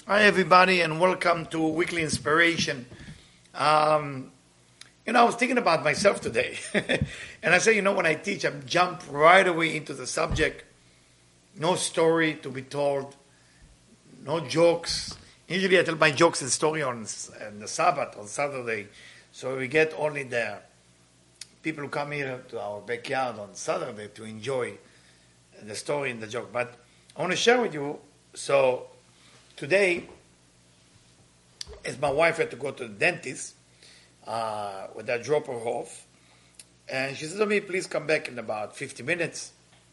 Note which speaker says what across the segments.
Speaker 1: Hi, everybody, and welcome to Weekly Inspiration. Um, I was thinking about myself today, and I say, when I teach, I jump right away into the subject. No story to be told, no jokes. Usually, I tell my jokes and story on the Sabbath, on Saturday, so we get only the people who come here to our backyard on Saturday to enjoy the story and the joke. But I want to share with you. So today, as my wife had to go to the dentist, with I drop her off, and she said to me, "Please come back in about 50 minutes."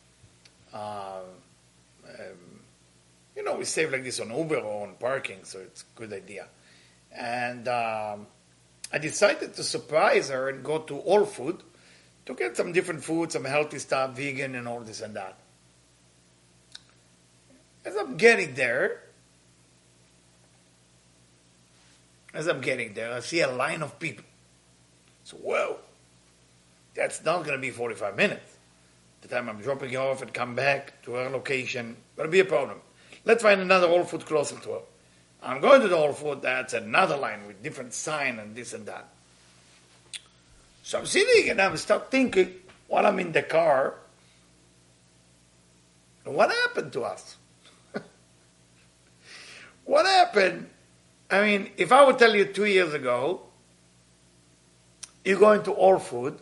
Speaker 1: We save like this on Uber or on parking, so it's a good idea. And I decided to surprise her and go to All Food to get some different food, some healthy stuff, vegan and all this and that. As I'm getting there, I see a line of people. So, whoa, that's not going to be 45 minutes. The time I'm dropping you off and come back to our location, going to be a problem. Let's find another Whole Food closer to her. I'm going to the Whole Food, that's another line with different sign and this and that. So I'm sitting and I start thinking, while I'm in the car, what happened to us? What happened? I mean, if I would tell you 2 years ago, you're going to All Food,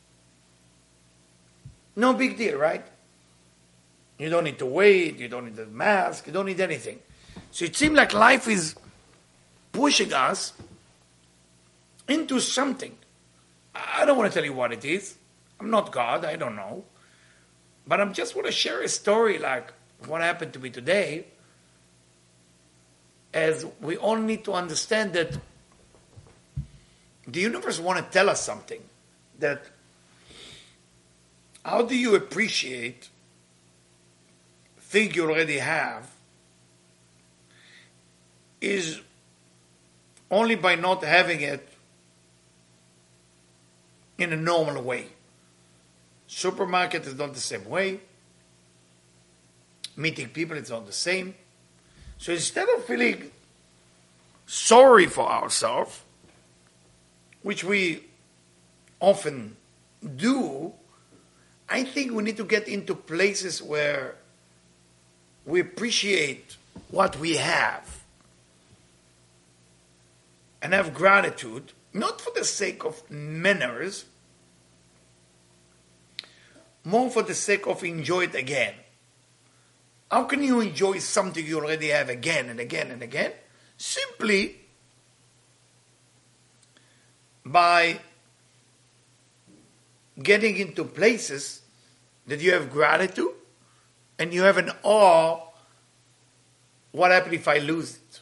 Speaker 1: no big deal, right? You don't need to wait, you don't need a mask, you don't need anything. So it seems like life is pushing us into something. I don't want to tell you what it is. I'm not God, I don't know. But I just want to share a story like what happened to me today, as we all need to understand that the universe want to tell us something. That how do you appreciate things you already have is only by not having it in a normal way. Supermarket is not the same way. Meeting people is not the same. So instead of feeling sorry for ourselves, which we often do, I think we need to get into places where we appreciate what we have and have gratitude, not for the sake of manners, more for the sake of enjoy it again. How can you enjoy something you already have again and again and again? Simply by getting into places that you have gratitude and you have an awe, what happens if I lose it?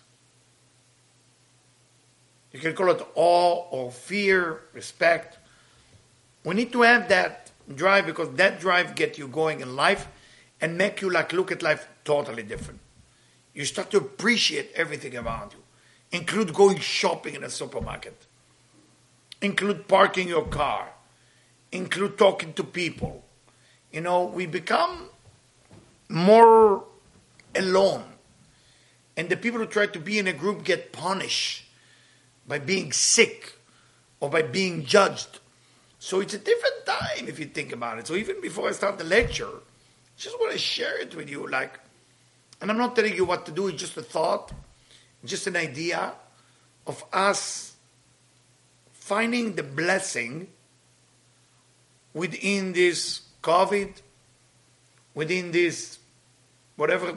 Speaker 1: You can call it awe or fear, respect. We need to have that drive because that drive gets you going in life and make you look at life totally different. You start to appreciate everything around you. Include going shopping in a supermarket. Include parking your car. Include talking to people. We become more alone. And the people who try to be in a group get punished by being sick or by being judged. So it's a different time if you think about it. So even before I start the lecture, just want to share it with you, and I'm not telling you what to do, it's just a thought, just an idea of us finding the blessing within this COVID, within this, whatever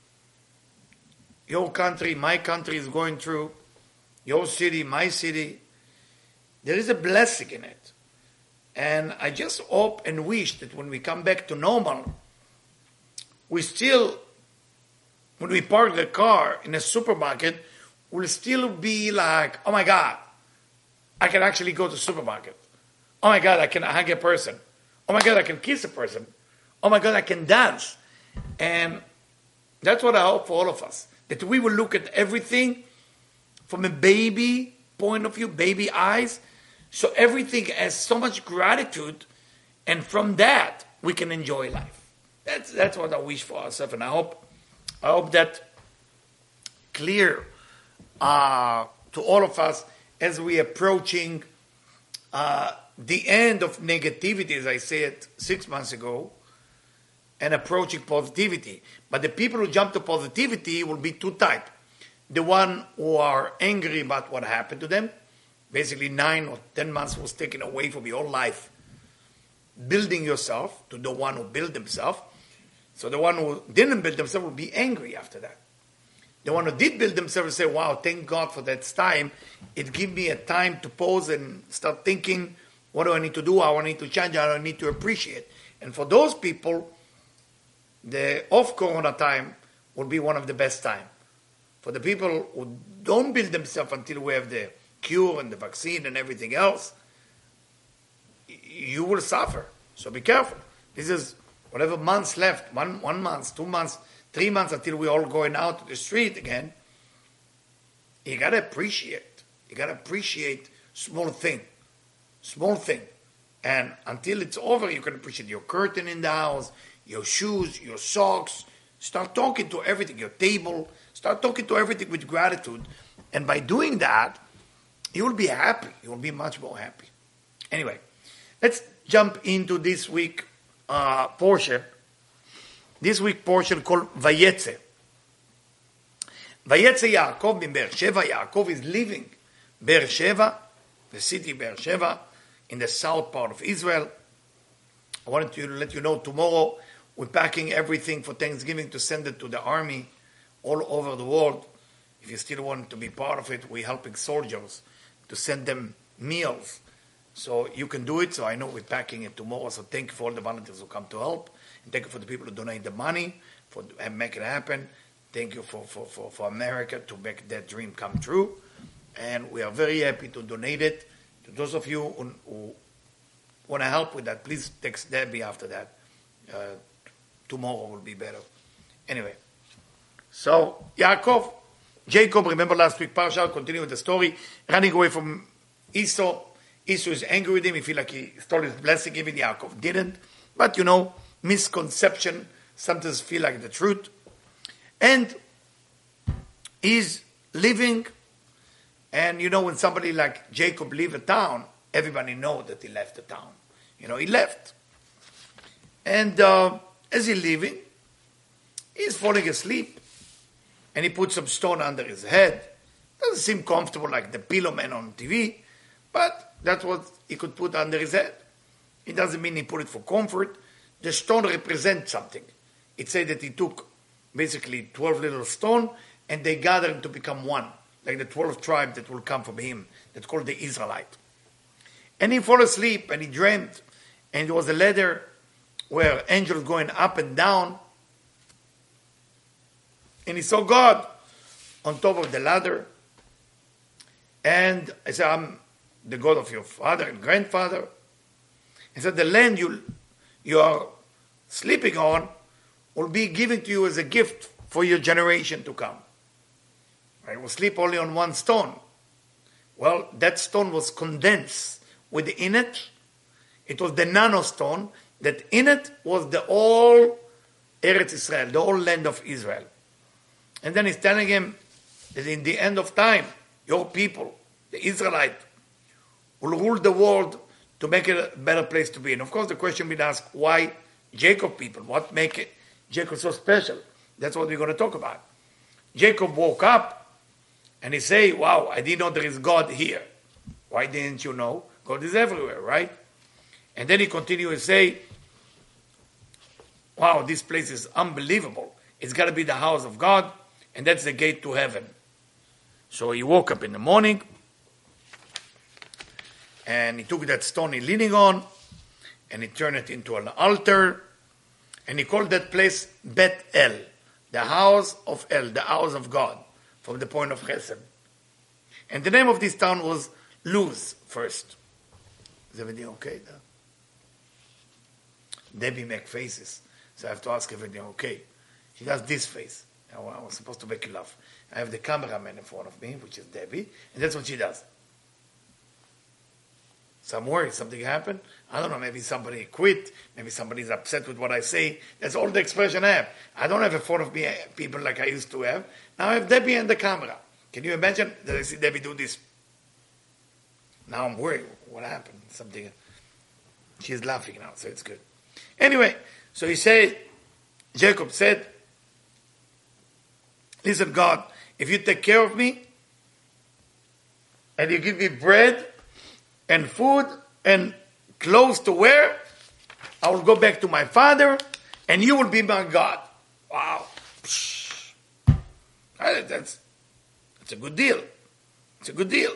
Speaker 1: your country, my country is going through, your city, my city, there is a blessing in it. And I just hope and wish that when we come back to normal, we still, when we park the car in a supermarket, we'll still be like, oh my God, I can actually go to the supermarket. Oh my God, I can hug a person. Oh my God, I can kiss a person. Oh my God, I can dance. And that's what I hope for all of us. That we will look at everything from a baby point of view, baby eyes. So everything has so much gratitude. And from that, we can enjoy life. That's what I wish for ourselves. And I hope that clear to all of us as we approaching the end of negativity, as I said 6 months ago, and approaching positivity. But the people who jump to positivity will be two types. The one who are angry about what happened to them, basically 9 or 10 months was taken away from your life, building yourself, to the one who built themselves. So the one who didn't build themselves will be angry after that. The one who did build themselves will say, wow, thank God for that time. It gave me a time to pause and start thinking, what do I need to do? How I need to change? How I need to appreciate? And for those people, the off-corona time will be one of the best time. For the people who don't build themselves until we have the cure and the vaccine and everything else, you will suffer. So be careful. This is whatever months left, one month, 2 months, 3 months until we're all going out to the street again. You got to appreciate. You got to appreciate small thing. Small thing. And until it's over, you can appreciate your curtain in the house, your shoes, your socks. Start talking to everything, your table. Start talking to everything with gratitude. And by doing that, you will be happy. You will be much more happy. Anyway, let's jump into this week portion. This week portion called Vayetze. Vayetze Yaakov in Beersheva. Yaakov is leaving Beersheva, the city Beersheva, in the south part of Israel. I wanted to let you know tomorrow we're packing everything for Thanksgiving to send it to the army all over the world. If you still want to be part of it, we're helping soldiers to send them meals. So you can do it. So I know we're packing it tomorrow. So thank you for all the volunteers who come to help. And thank you for the people who donate the money for make it happen. Thank you for America to make that dream come true. And we are very happy to donate it. To those of you who want to help with that, please text Debbie after that. Tomorrow will be better. Anyway, so Yaakov, Jacob, remember last week, Parsha, continue with the story, running away from Esau. Esau is angry with him. He feels like he stole his blessing, even Yaakov didn't. But misconception sometimes feel like the truth. And he's living, and when somebody like Jacob leave a town, everybody knows that he left the town. He left. And as he's leaving, he's falling asleep. And he puts some stone under his head. Doesn't seem comfortable like the pillow man on TV, but that's what he could put under his head. It doesn't mean he put it for comfort. The stone represents something. It said that he took basically 12 little stones and they gathered to become one, like the 12 tribes that will come from him, that's called the Israelite. And he fell asleep and he dreamed, and there was a ladder where angels going up and down, and he saw God on top of the ladder. And I said, I'm the God of your father and grandfather. He said, the land you are sleeping on will be given to you as a gift for your generation to come. I will sleep only on one stone. Well, that stone was condensed within it. It was the nano stone that in it was the whole Eretz Israel, the whole land of Israel. And then he's telling him that in the end of time, your people, the Israelite, will rule the world to make it a better place to be. And of course the question being asked, why Jacob people? What make it Jacob so special? That's what we're going to talk about. Jacob woke up and he say, wow, I didn't know there is God here. Why didn't you know? God is everywhere, right? And then he continued to say, wow, this place is unbelievable. It's got to be the house of God, and that's the gate to heaven. So he woke up in the morning, and he took that stone he's leaning on, and he turned it into an altar, and he called that place Bet El, the house of El, the house of God, from the point of Chesed. And the name of this town was Luz first. Is everything okay there? Debbie make faces, so I have to ask everything okay. She does this face. I was supposed to make you laugh. I have the cameraman in front of me, which is Debbie, and that's what she does. So I'm worried something happened. I don't know, maybe somebody quit. Maybe somebody's upset with what I say. That's all the expression I have. I don't have a phone of me people like I used to have. Now I have Debbie and the camera. Can you imagine that I see Debbie do this? Now I'm worried. What happened? Something. She's laughing now, so it's good. Anyway, so Jacob said, listen, God, if you take care of me, and you give me bread and food and clothes to wear, I will go back to my father, and you will be my God. Wow. That's a good deal. It's a good deal.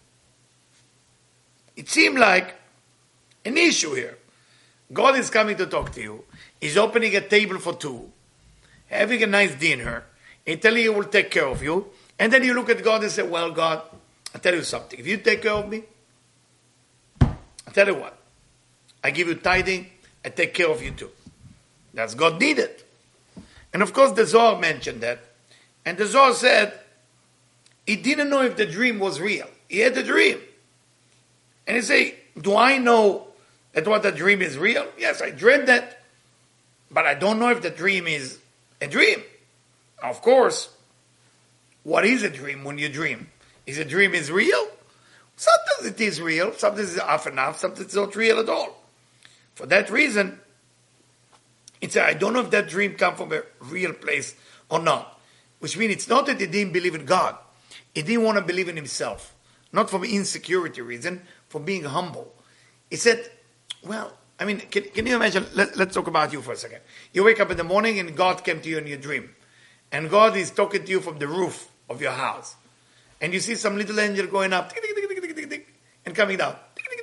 Speaker 1: It seemed like an issue here. God is coming to talk to you. He's opening a table for two, having a nice dinner, and telling you he will take care of you. And then you look at God and say, well, God, I'll tell you something. If you take care of me, I'll tell you what. I give you tithing, I take care of you too. That's God needed. And of course the Zohar mentioned that. And the Zohar said, he didn't know if the dream was real. He had a dream. And he said, do I know that what the dream is real? Yes, I dreamed that. But I don't know if the dream is a dream. Of course, what is a dream when you dream? Is a dream is real? Sometimes it is real, sometimes it's half and half, sometimes it's not real at all. For that reason, I don't know if that dream come from a real place or not. Which means it's not that he didn't believe in God. He didn't want to believe in himself. Not from insecurity reason, for being humble. He said, well, I mean, can you imagine, let's talk about you for a second. You wake up in the morning and God came to you in your dream. And God is talking to you from the roof of your house. And you see some little angel going up and coming down.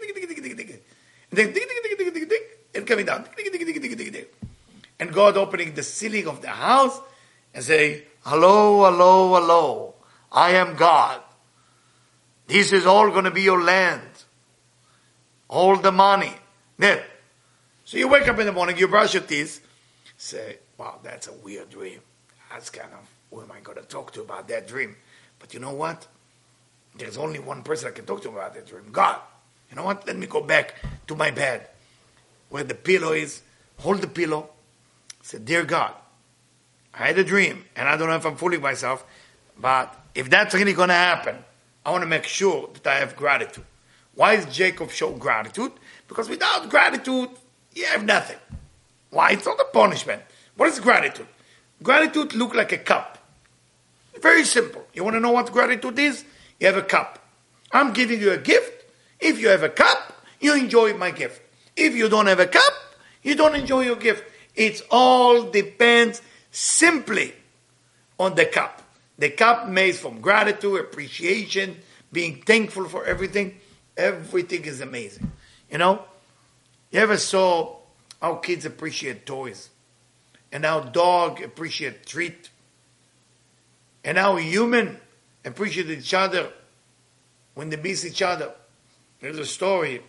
Speaker 1: And coming down. And God opening the ceiling of the house and say, hello, hello, hello. I am God. This is all going to be your land. All the money. There. So you wake up in the morning, you brush your teeth, say, wow, that's a weird dream. That's kind of, who am I going to talk to about that dream? But you know what? There's only one person I can talk to about that dream. God. You know what? Let me go back to my bed where the pillow is. Hold the pillow. Say, dear God, I had a dream, and I don't know if I'm fooling myself, but if that's really going to happen, I want to make sure that I have gratitude. Why is Jacob show gratitude? Because without gratitude, you have nothing. Why? It's not a punishment. What is gratitude? Gratitude looks like a cup. Very simple. You want to know what gratitude is? You have a cup. I'm giving you a gift. If you have a cup, you enjoy my gift. If you don't have a cup, you don't enjoy your gift. It all depends simply on the cup. The cup made from gratitude, appreciation, being thankful for everything. Everything is amazing. You know? You ever saw how kids appreciate toys? And how dog appreciate treat? And how human appreciate each other when they miss each other. There's a story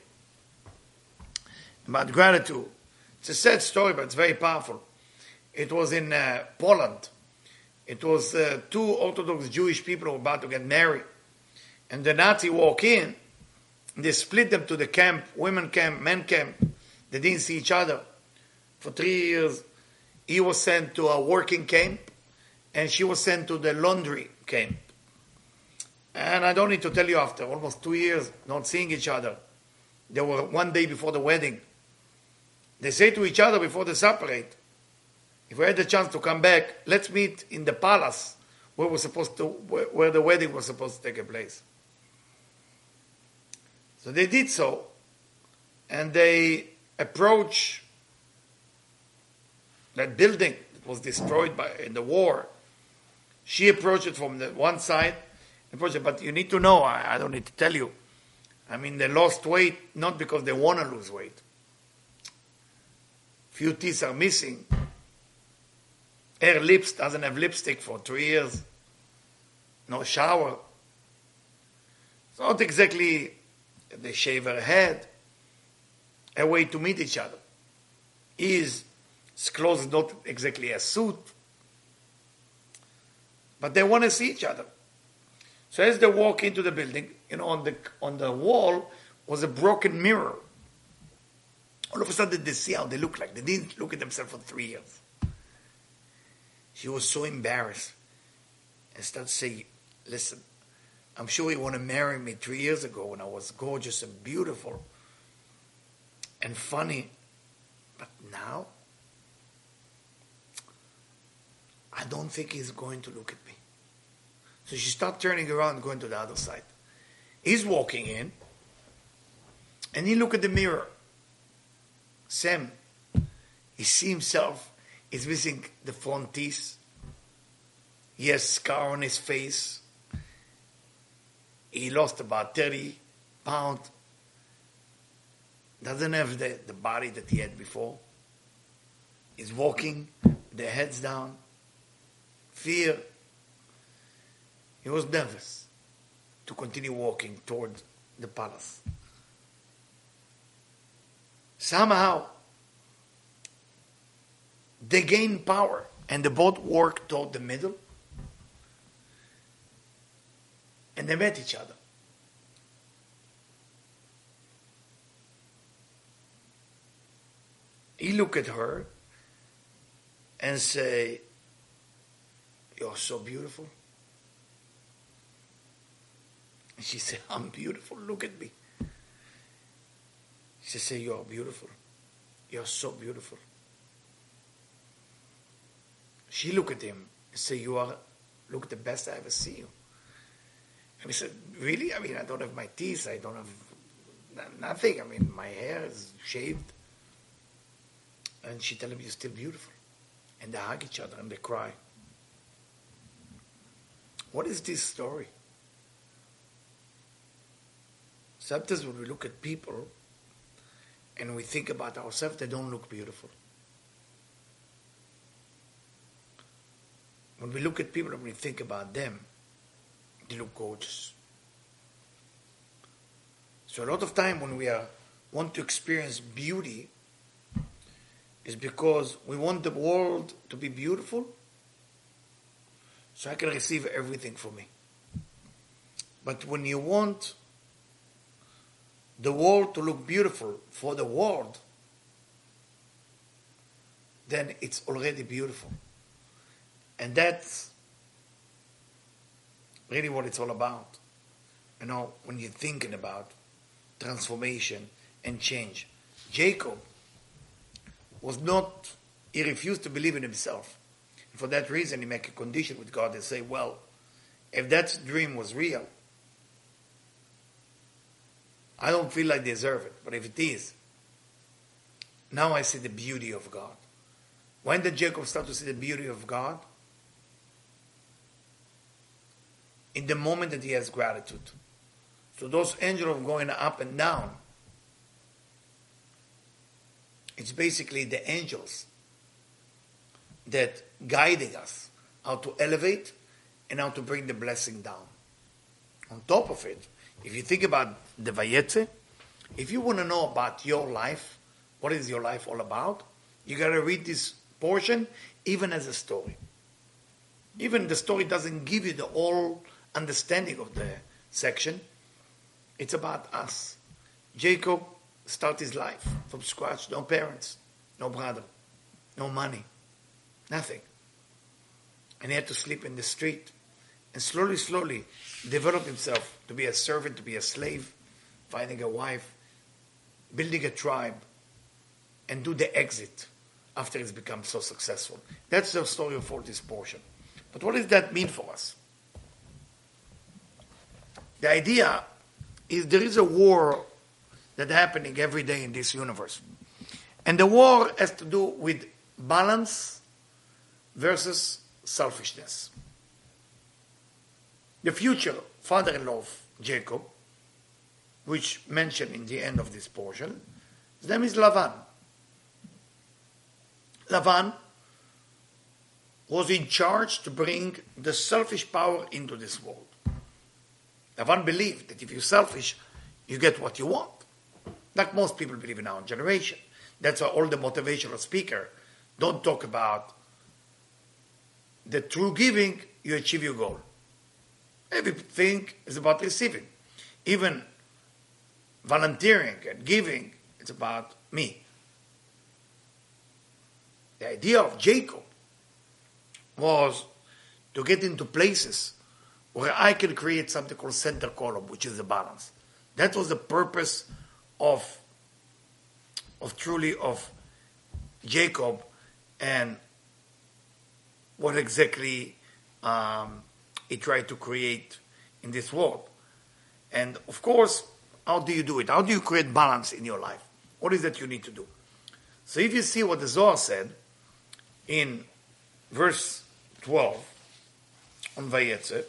Speaker 1: about gratitude. It's a sad story, but it's very powerful. It was in Poland. It was two Orthodox Jewish people who were about to get married. And the Nazi walk in, and they split them to the camp, women camp, men camp. They didn't see each other. For 3 years, he was sent to a working camp, and she was sent to the laundry camp. And I don't need to tell you, after almost 2 years not seeing each other, they were one day before the wedding. They say to each other before they separate, if we had the chance to come back, let's meet in the palace where the wedding was supposed to take place. So they did so, and they approached that building that was destroyed in the war. She approached it from the one side, but you need to know, I don't need to tell you. I mean, they lost weight not because they want to lose weight. Few teeth are missing. Her lips doesn't have lipstick for 3 years. No shower. It's not exactly they shave her head. A way to meet each other. His clothes not exactly a suit. But they want to see each other. So as they walk into the building, on the wall was a broken mirror. All of a sudden they see how they look like. They didn't look at themselves for 3 years. She was so embarrassed and started saying, listen, I'm sure you want to marry me 3 years ago when I was gorgeous and beautiful and funny. But now, I don't think he's going to look at me. So she started turning around, going to the other side. He's walking in, and he looked at the mirror. Sam, he see himself, he's missing the front teeth. He has scar on his face. He lost about 30 pounds. Doesn't have the body that he had before. He's walking, their heads down. Fear. He was nervous to continue walking toward the palace. Somehow, they gained power and the boat worked toward the middle and they met each other. He looked at her and say, you're so beautiful. And she said, I'm beautiful, look at me. She said, you're beautiful. You're so beautiful. She looked at him and said, look the best I ever see you. And he said, really? I mean, I don't have my teeth, I don't have nothing. I mean, my hair is shaved. And she told him, you're still beautiful. And they hug each other and they cry. What is this story? Sometimes when we look at people and we think about ourselves, they don't look beautiful. When we look at people and we think about them, they look gorgeous. So a lot of time when we want to experience beauty, is because we want the world to be beautiful so I can receive everything from me. But when you want the world to look beautiful for the world, then it's already beautiful. And that's really what it's all about. You know, when you're thinking about transformation and change. Jacob he refused to believe in himself. And for that reason, he made a condition with God and say, well, if that dream was real, I don't feel I deserve it. But if it is, now I see the beauty of God. When did Jacob start to see the beauty of God? In the moment that he has gratitude. So those angels going up and down, it's basically the angels that guiding us how to elevate and how to bring the blessing down. On top of it, if you think about the Vayetze, if you want to know about your life, what is your life all about, you got to read this portion even as a story. Even the story doesn't give you the whole understanding of the section. It's about us. Jacob started his life from scratch. No parents, no brother, no money, nothing. And he had to sleep in the street. And slowly, slowly develop himself to be a servant, to be a slave, finding a wife, building a tribe, and do the exit after he's become so successful. That's the story for this portion. But what does that mean for us? The idea is there is a war that's happening every day in this universe. And the war has to do with balance versus selfishness. The future father-in-law of Jacob, which mentioned in the end of this portion, his name is Lavan. Lavan was in charge to bring the selfish power into this world. Lavan believed that if you're selfish, you get what you want. Like most people believe in our generation. That's why all the motivational speakers don't talk about the true giving, you achieve your goal. Everything is about receiving. Even volunteering and giving. It's about me. The idea of Jacob was to get into places where I can create something called center column, which is the balance. That was the purpose of Jacob, and what exactly he tried to create in this world. And of course, how do you do it? How do you create balance in your life? What is that you need to do? So if you see what the Zohar said in verse 12 on Vayetze,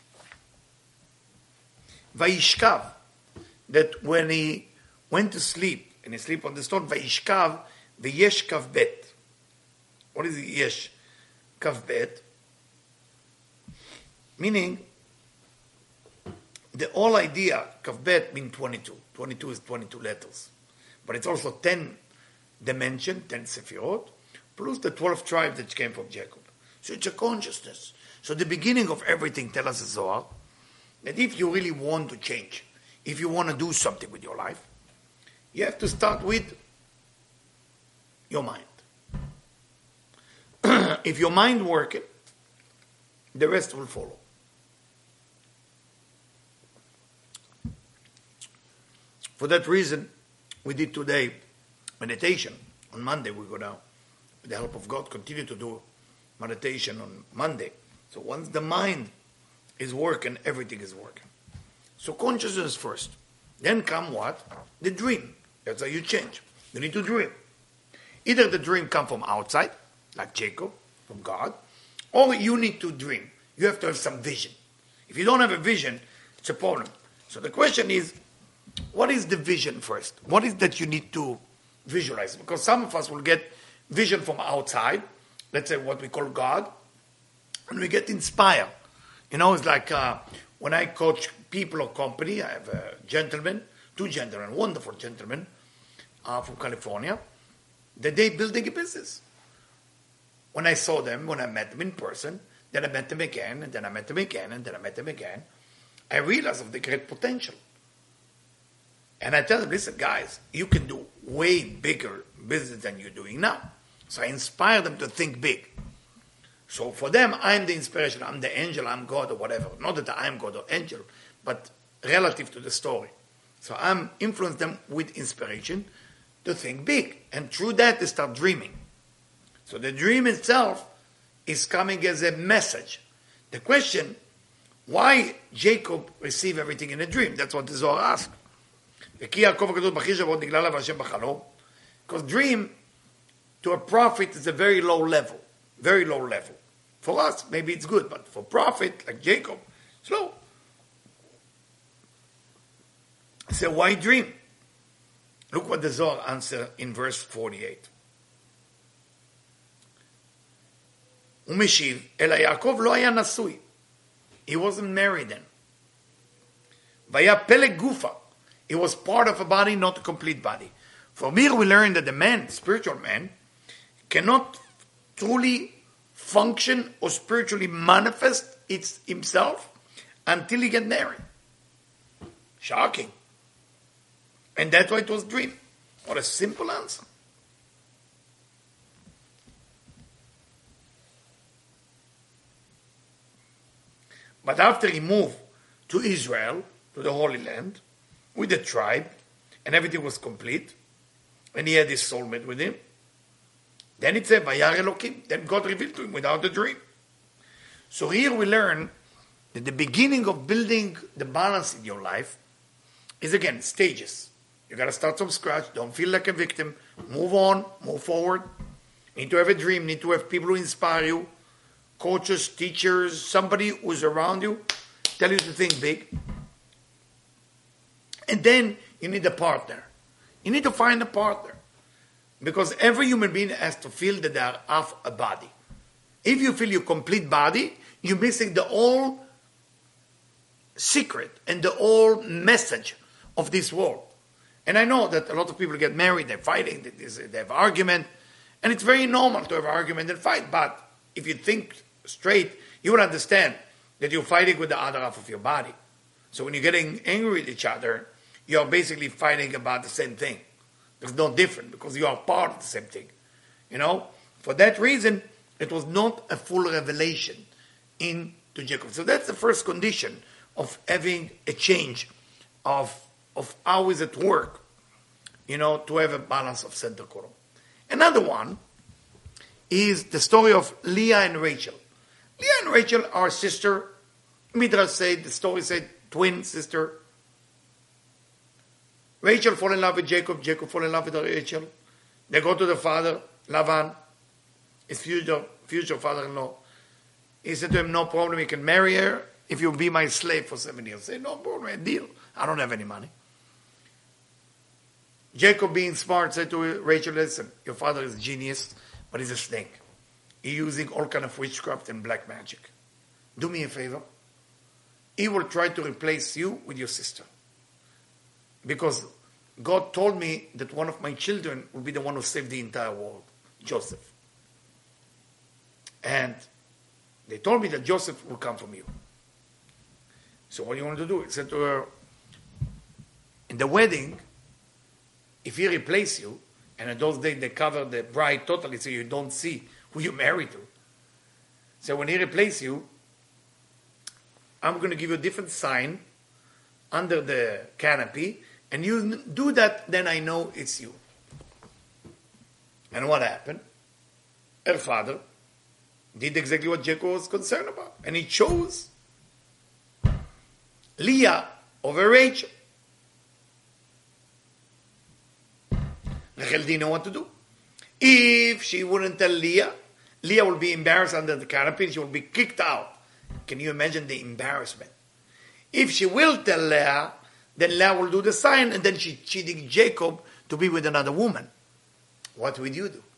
Speaker 1: Vayishkav, that when he went to sleep, and he slept on the stone, Vayishkav, V'yesh kav bet. What is yesh kav bet? Meaning, the whole idea, kav bet means 22. 22 is 22 letters. But it's also 10 dimension, 10 sephirot, plus the 12 tribes that came from Jacob. So it's a consciousness. So the beginning of everything, tell us the Zohar, that if you really want to change, if you want to do something with your life, you have to start with your mind. If your mind working, the rest will follow. For that reason, we did today meditation. On Monday, we're going to, with the help of God, continue to do meditation on Monday. So once the mind is working, everything is working. So consciousness first. Then come what? The dream. That's how you change. You need to dream. Either the dream come from outside, like Jacob, from God, or you need to dream. You have to have some vision. If you don't have a vision, it's a problem. So the question is, what is the vision first? What is that you need to visualize? Because some of us will get vision from outside, let's say what we call God, and we get inspired. You know, it's like when I coach people or company, I have a gentleman, two gentlemen, wonderful gentlemen from California, that they building a business. When I saw them, when I met them in person, then I met them again, and then I met them again, and then I met them again, I realized of the great potential. And I tell them, listen, guys, you can do way bigger business than you're doing now. So I inspire them to think big. So for them, I'm the inspiration, I'm the angel, I'm God or whatever. Not that I'm God or angel, but relative to the story. So I'm influencing them with inspiration to think big. And through that, they start dreaming. So the dream itself is coming as a message. The question, why Jacob received everything in a dream? That's what the Zohar asks. Because dream, to a prophet, is a very low level. Very low level. For us, maybe it's good, but for prophet, like Jacob, it's low. So why dream? Look what the Zohar answers in verse 48. ומשיב, אלא יעקב לא היה נשוי. He wasn't married then. והיה פלג גופה. It was part of a body, not a complete body. From here we learn that the man, spiritual man, cannot truly function or spiritually manifest himself until he get married. Shocking. And that's why it was dream. What a simple answer. But after he moved to Israel, to the Holy Land, with the tribe, and everything was complete, and he had his soulmate with him, then it said, Vayar Elokim. Then God revealed to him without a dream. So here we learn that the beginning of building the balance in your life is, again, stages. You got to start from scratch. Don't feel like a victim. Move on. Move forward. Need to have a dream. Need to have people who inspire you. Coaches, teachers, somebody who's around you, tell you to think big. And then you need a partner. You need to find a partner. Because every human being has to feel that they are half a body. If you feel your complete body, you're missing the whole secret and the whole message of this world. And I know that a lot of people get married, they're fighting, they have argument, and it's very normal to have argument and fight. But if you think straight, you will understand that you're fighting with the other half of your body. So when you're getting angry with each other, you are basically fighting about the same thing. There's no difference because you are part of the same thing. For that reason, it was not a full revelation into Jacob. So that's the first condition of having a change of how is it work, to have a balance of center column. Another one is the story of Leah and Rachel. Leah and Rachel are sister. Midrash said, the story said, twin sister. Rachel fall in love with Jacob. Jacob fall in love with Rachel. They go to the father, Lavan, his future father-in-law. He said to him, no problem, you can marry her if you'll be my slave for 7 years. Say, no problem, a deal. I don't have any money. Jacob, being smart, said to Rachel, listen, your father is a genius, but he's a snake. He's using all kind of witchcraft and black magic. Do me a favor. He will try to replace you with your sister. Because God told me that one of my children will be the one who saved the entire world, Joseph. And they told me that Joseph will come from you. So what do you want to do? He said to her, in the wedding, if he replaces you, and in those days they cover the bride totally so you don't see who you're married to. So when he replaces you, I'm going to give you a different sign under the canopy, and you do that, then I know it's you. And what happened? Her father did exactly what Jacob was concerned about, and he chose Leah over Rachel. Rachel didn't know what to do. If she wouldn't tell Leah, Leah will be embarrassed under the canopy and she will be kicked out. Can you imagine the embarrassment? If she will tell Leah, then Leah will do the sign and then she's cheating Jacob to be with another woman. What would you do?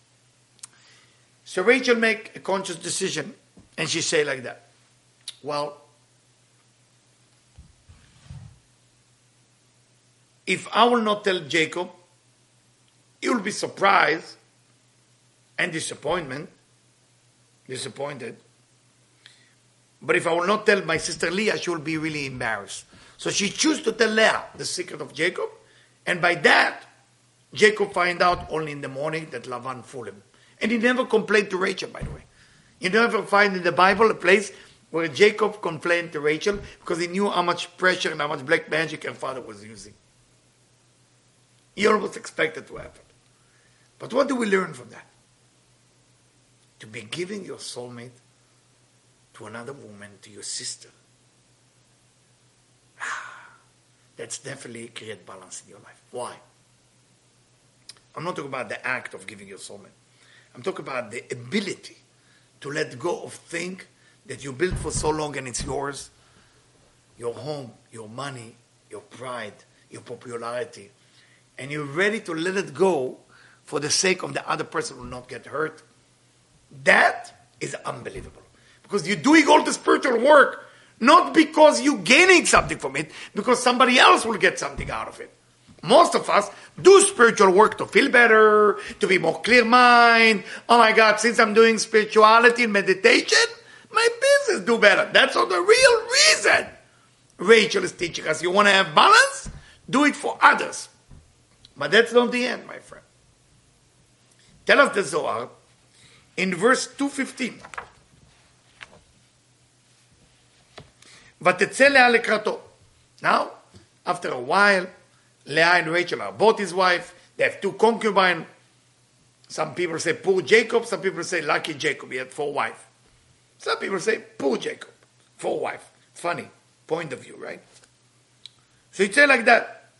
Speaker 1: So Rachel make a conscious decision and she say like that. Well, if I will not tell Jacob, he will be surprised and disappointed. But if I will not tell my sister Leah, she will be really embarrassed. So she chose to tell Leah the secret of Jacob. And by that, Jacob find out only in the morning that Lavan fooled him. And he never complained to Rachel, by the way. You never find in the Bible a place where Jacob complained to Rachel because he knew how much pressure and how much black magic her father was using. He almost expected to happen. But what do we learn from that? To be giving your soulmate to another woman, to your sister. That's definitely create balance in your life. Why? I'm not talking about the act of giving your soulmate. I'm talking about the ability to let go of things that you built for so long and it's yours. Your home, your money, your pride, your popularity. And you're ready to let it go for the sake of the other person who will not get hurt. That is unbelievable. Because you're doing all the spiritual work, not because you're gaining something from it, because somebody else will get something out of it. Most of us do spiritual work to feel better, to be more clear mind. Oh my God, since I'm doing spirituality and meditation, my business do better. That's not the real reason. Rachel is teaching us, you want to have balance? Do it for others. But that's not the end, my friend. Tell us the Zohar in verse 215. ותצא לאה לקראתו. Now, after a while, Leah and Rachel are both his wife. They have 2 concubines. Some people say poor Jacob. Some people say lucky Jacob. He had 4 wives. Some people say poor Jacob. 4 wives. Funny point of view, right? So it says like that.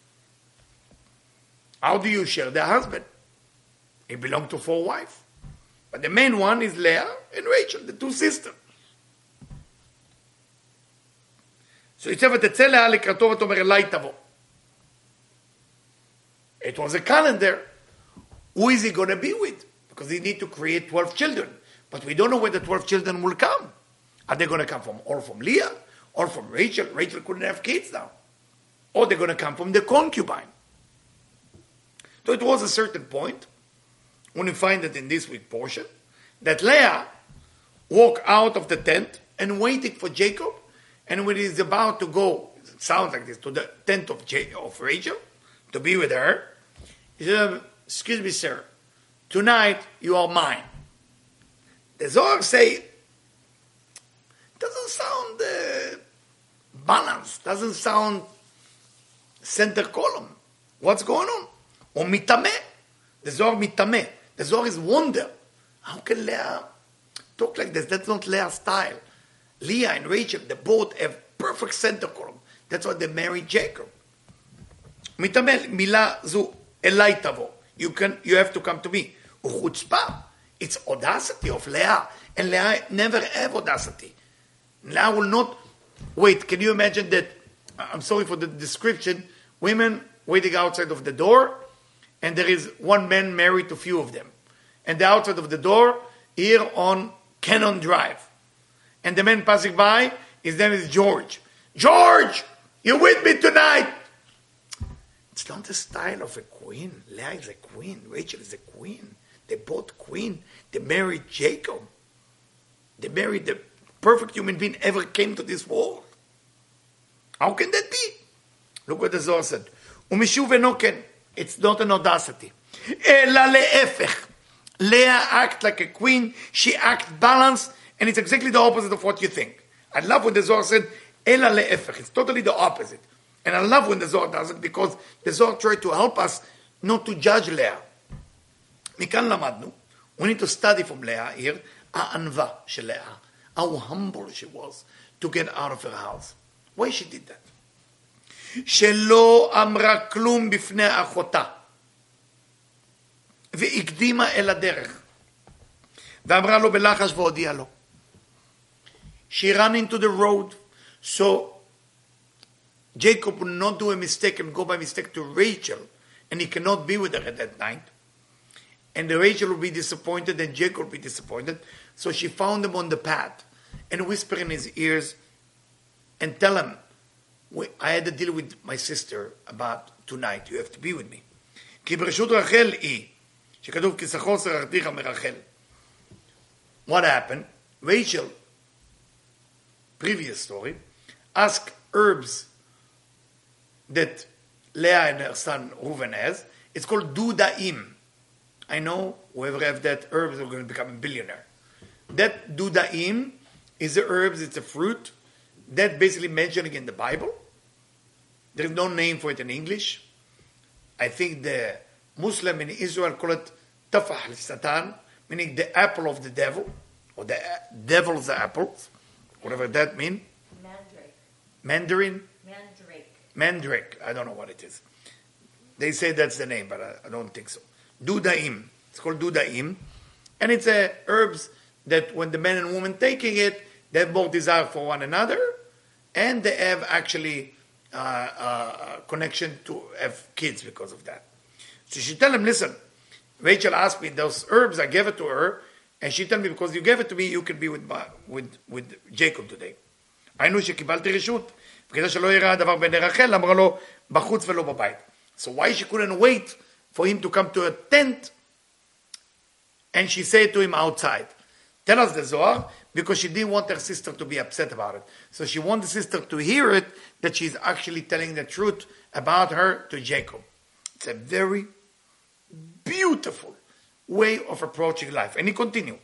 Speaker 1: How do you share the husband? He belonged to 4 wives. But the main one is Leah and Rachel, the 2 sisters. So it says, ותצא לאה לקראתו ותאמר אלי תבוא. It was a calendar. Who is he going to be with? Because he need to create 12 children. But we don't know where the 12 children will come. Are they going to come all from Leah? Or from Rachel? Rachel couldn't have kids now. Or they're going to come from the concubine. So it was a certain point, when you find it in this week portion, that Leah walked out of the tent and waited for Jacob. And when he's about to go sounds like this, to the tent of Rachel, to be with her. He said, excuse me, sir, tonight you are mine. The Zohar say, doesn't sound balanced, doesn't sound center column. What's going on? Or mitameh. The Zohar mitameh. The Zohar is wonder. How can Leah talk like this? That's not Leah's style. Leah and Rachel, they both have perfect center column. That's why they married Jacob. Mitameh milah zu elai tavo. You have to come to me. Uchutzpah. It's audacity of Leah. And Leah never have audacity. Leah will not... Wait, can you imagine that? I'm sorry for the description. Women waiting outside of the door, and there is one man married to few of them. And the outside of the door, here on Cannon Drive. And the man passing by, his name is George. George, you with me tonight? It's not the style of a queen. Leah is a queen. Rachel is a queen. They both queen. They married Jacob. They married the perfect human being ever came to this world. How can that be? Look what the Zohar said. Umishuv enoken. It's not an audacity. Ela le'efech. Leah act like a queen. She act balanced. And it's exactly the opposite of what you think. I love when the Zohar said, Ela le'efech. It's totally the opposite. And I love when the Zohar does it because the Zohar tried to help us not to judge Leah. מכאן למדנו, we need to study from Leah here, הענווה של Leah, how humble she was to get out of her house. Why she did that? שלא אמרה כלום בפני אחותה, והקדימה אל הדרך, ואמרה לו בלחש והודיעה לו. She ran into the road, so Jacob would not do a mistake and go by mistake to Rachel, and he cannot be with her at that night. And Rachel will be disappointed and Jacob will be disappointed. So she found him on the path and whispered in his ears and tell him, I had a deal with my sister about tonight. You have to be with me. כי ברשות רחל היא, שכתוב כי שכור שררתיך מרחל. What happened? Rachel, previous story, asked herbs that Leah and her son Reuven has. It's called dudaim. I know whoever have that herbs are going to become a billionaire. That dudaim is the herbs, it's a fruit that basically mentioned in the Bible. There is no name for it in English. I think the Muslim in Israel call it tafah al-satan, meaning the apple of the devil, or the devil's apples, whatever that means.
Speaker 2: Mandrake.
Speaker 1: Mandarin?
Speaker 2: Mandrake.
Speaker 1: Mandrake. I don't know what it is. They say that's the name, but I don't think so. Dudaim. It's called dudaim. And it's herbs that when the man and woman taking it, they have more desire for one another, and they have actually connection to have kids because of that. So she tell him, listen, Rachel asked me those herbs, I gave it to her, and she told me, because you gave it to me, you can be with Jacob today. היינו שקיבלתי רשות, וכדי שלא יראה הדבר בעיני רחל, אמרה לו, בחוץ ולא בבית. So why she couldn't wait for him to come to a tent, and she said to him outside. Tell us the Zohar, because she didn't want her sister to be upset about it. So she wanted the sister to hear it, that she's actually telling the truth about her to Jacob. It's a very beautiful way of approaching life. And he continued.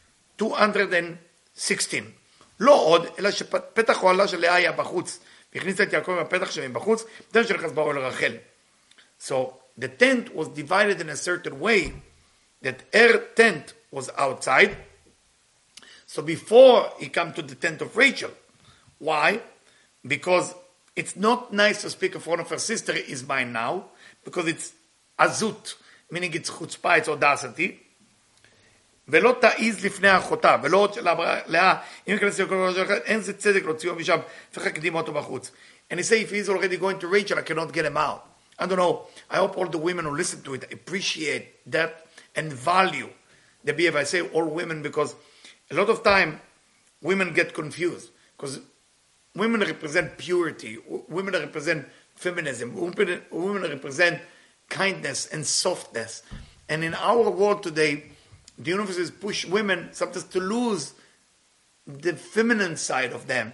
Speaker 1: 216. לא עוד, אלא שפתח אוהלה של לאה היה בחוץ, והכניסה את יעקב מהפתח שלהם בחוץ, תן שנכנס באוהל רחל. So the tent was divided in a certain way, that her tent was outside. So before he come to the tent of Rachel. Why? Because it's not nice to speak in front of her sister, is mine now, because it's azut, meaning it's chutzpah, it's audacity. ולא תעיז לפני אחותה, ולא עוד שאלה לאה, אם יכנס לכל ראש אחת, אין זה צדק להוציאו משם, ואחר קדימה אותו בחוץ. And he say, if he's already going to Rachel, I cannot get him out. I don't know. I hope all the women who listen to it appreciate that and value the behavior. I say all women because a lot of time women get confused because women represent purity, women represent feminism, women represent kindness and softness. And in our world today, the universe push women sometimes to lose the feminine side of them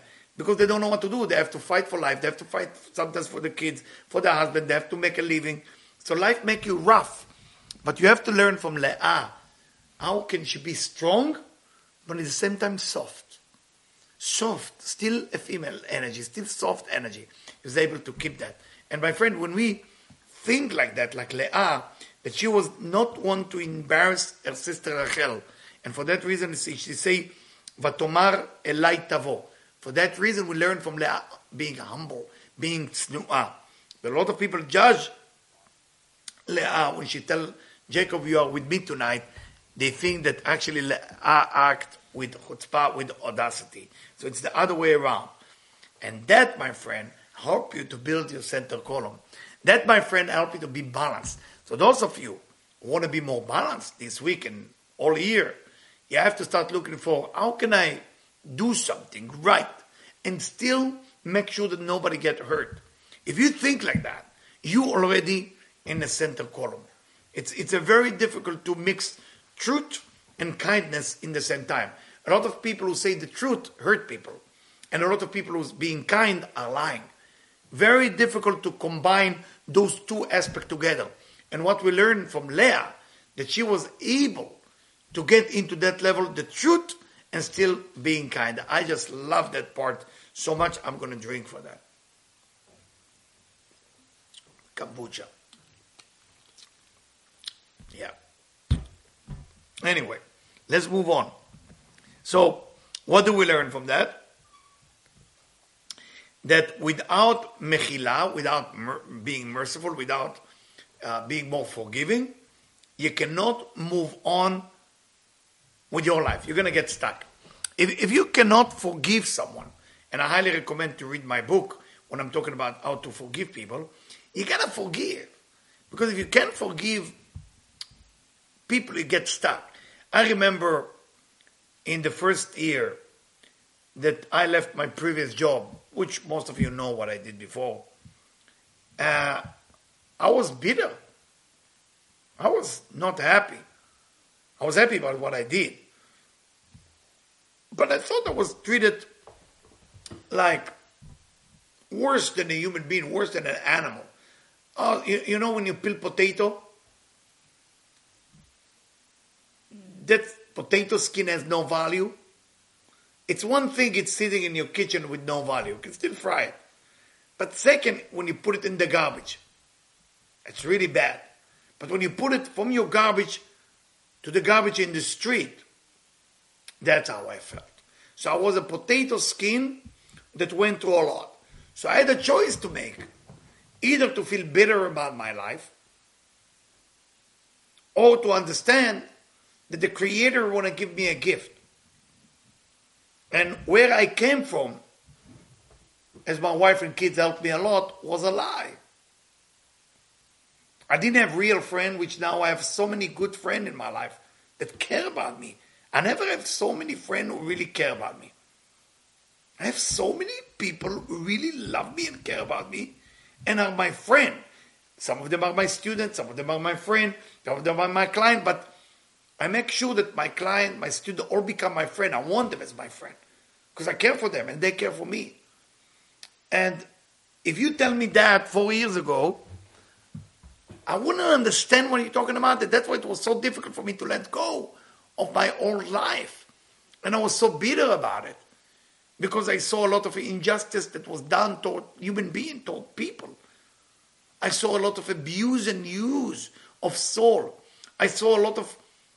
Speaker 1: because they don't know what to do. They have to fight for life. They have to fight sometimes for the kids, for the husband. They have to make a living. So life make you rough. But you have to learn from Leah. How can she be strong, but at the same time soft? Soft, still a female energy, still soft energy. Is able to keep that. And my friend, when we think like that, like Leah, that she was not one to embarrass her sister Rachel. And for that reason, she say, Vatomar elai tavo. For that reason, we learn from Leah being humble, being tznu'ah. A lot of people judge Leah when she tell Jacob, you are with me tonight. They think that actually Leah act with chutzpah, with audacity. So it's the other way around. And that, my friend, help you to build your center column. That, my friend, help you to be balanced. So those of you who want to be more balanced this week and all year, you have to start looking for, how can I do something right and still make sure that nobody get hurt? If you think like that, you already in the center column. It's a very difficult to mix truth and kindness in the same time. A lot of people who say the truth hurt people. And a lot of people who's being kind are lying. Very difficult to combine those two aspects together. And what we learned from Leah, that she was able to get into that level, the truth, and still being kind. I just love that part so much. I'm going to drink for that. Kombucha. Yeah. Anyway, let's move on. So, what do we learn from that? That without mechila, without being merciful, without being more forgiving, you cannot move on with your life. You're going to get stuck. If you cannot forgive someone, and I highly recommend to read my book when I'm talking about how to forgive people, you got to forgive. Because if you can't forgive people, you get stuck. I remember in the first year that I left my previous job, which most of you know what I did before, I was bitter. I was not happy. I was happy about what I did. But I thought I was treated like worse than a human being, worse than an animal. You know when you peel potato? That potato skin has no value. It's one thing it's sitting in your kitchen with no value. You can still fry it. But second, when you put it in the garbage, it's really bad. But when you put it from your garbage to the garbage in the street, that's how I felt. So I was a potato skin that went through a lot. So I had a choice to make. Either to feel bitter about my life, or to understand that the Creator want to give me a gift. And where I came from, as my wife and kids helped me a lot, was a lie. I didn't have real friends, which now I have so many good friends in my life that care about me. I never have so many friends who really care about me. I have so many people who really love me and care about me and are my friend. Some of them are my students, some of them are my friend, some of them are my client, but I make sure that my client, my student, all become my friend. I want them as my friend because I care for them and they care for me. And if you tell me that 4 years ago, I wouldn't understand what you're talking about. That's why it was so difficult for me to let go of my old life. And I was so bitter about it because I saw a lot of injustice that was done toward human beings, toward people. I saw a lot of abuse and use of soul. I saw a lot of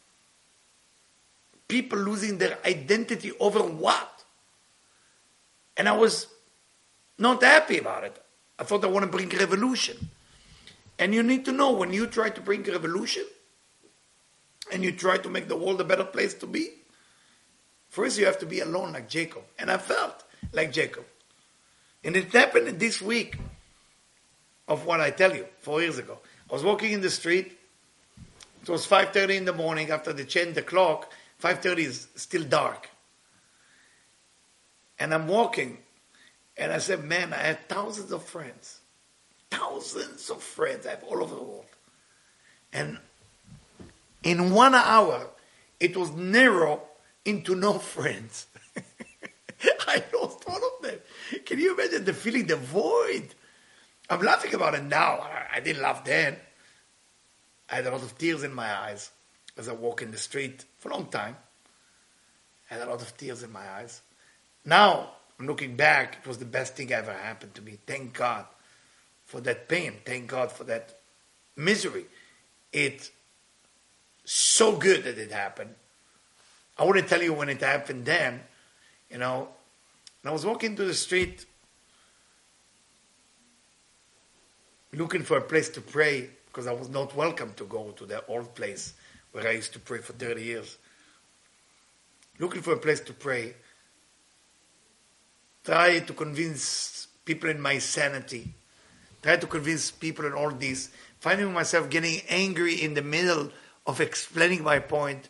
Speaker 1: people losing their identity over what? And I was not happy about it. I thought I want to bring revolution. And you need to know, when you try to bring revolution and you try to make the world a better place to be, first you have to be alone like Jacob. And I felt like Jacob. And it happened this week of what I tell you, 4 years ago. I was walking in the street. It was 5:30 in the morning after they changed the clock. 5:30 is still dark. And I'm walking. And I said, man, I had thousands of friends. Thousands of friends I have all over the world. And in 1 hour, it was narrow into no friends. I lost all of them. Can you imagine the feeling, the void? I'm laughing about it now. I didn't laugh then. I had a lot of tears in my eyes as I walk in the street for a long time. I had a lot of tears in my eyes. Now, I'm looking back, it was the best thing ever happened to me. Thank God for that pain. Thank God for that misery. It's so good that it happened. I wouldn't tell you when it happened then, you know. And I was walking to the street looking for a place to pray because I was not welcome to go to the old place where I used to pray for 30 years. Looking for a place to pray. Try to convince people in my sanity. Try to convince people in all this. Finding myself getting angry in the middle of explaining my point.